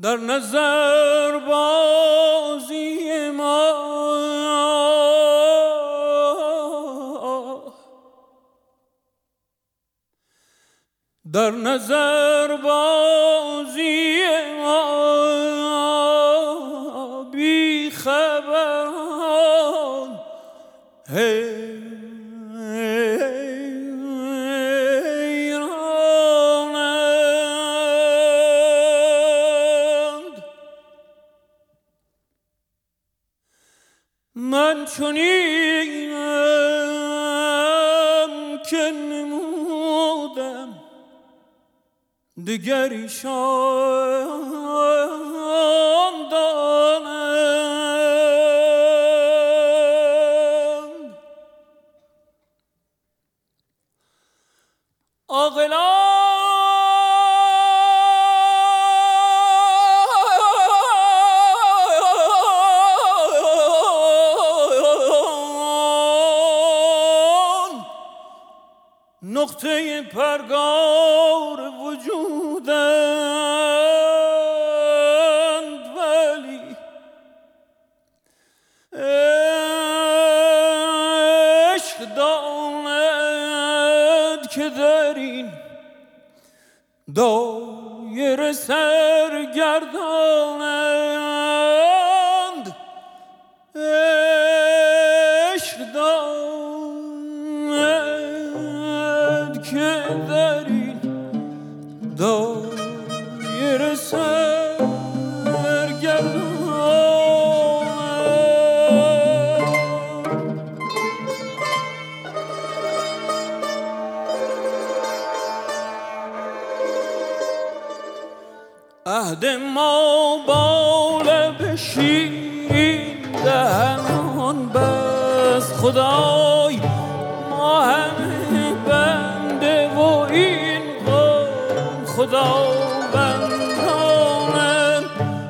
در نظر بازی ما در نظر بازی ما بی خبران حیرانند. من چنینم که نمودم دیگر ایشان دانند. عاقلان نقطه پرگار وجودند، ولی عشق داند که در این دایره سرگردانند. عشق داند که در این دایره سرگردانند. عهد ما با لب شیرین دهنان بس خدای، ما همه بنده و این قوم خداوندانند.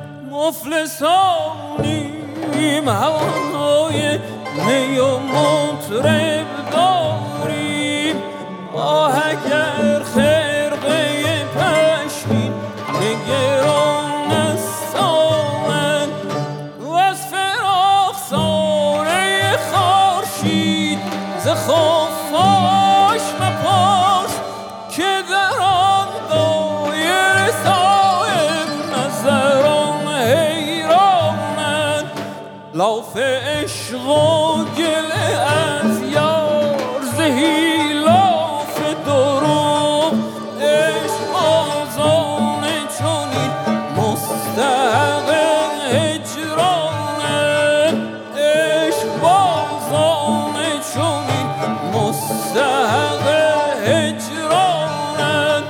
مفلسانیم هوای می و مطرب داریم، آه اگر خرقه پشمین نگران استامد و از فراق ساره خورشید ز خفاش مپرس که در آن دایر صاحب نظران حیرانند. لاف عشق و گله از یار زهی لاف دروغ، عشق آزان چنین مستحق هجرانند. عشق بازان چنین مستحق هجرانند.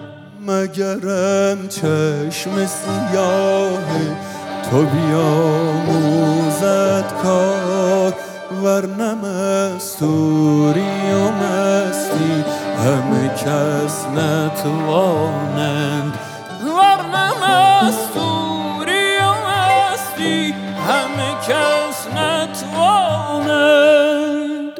مگرم چشم سیاه تو بیاموزد کار، ورنه مستوری و مستی همه کس نتوانند. ورنه مستوری و مستی همه کس نتوانند.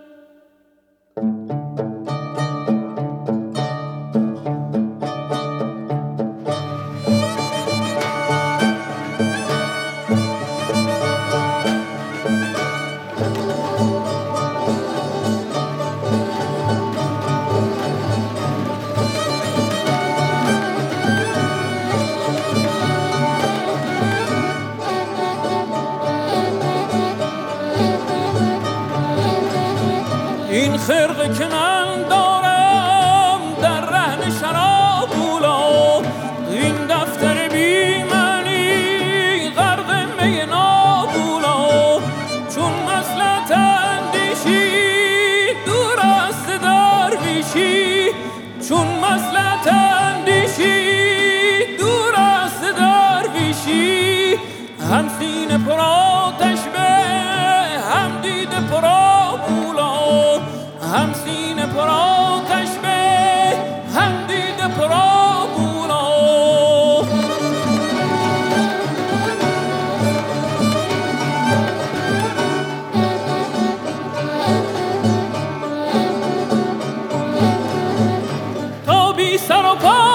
این خرقه که من دارم در رهن شراب اولا، این دفتر بی معنی غرق می نابولا، چون مصلحت اندیشی دور است درویشی، چون مصلحت اندیشی دور است درویشی. هم سینه پر آتش به هم دیده پر آبولا، هم سینه پر آتش به هم دیده پر آبولا. تا بی سر و پا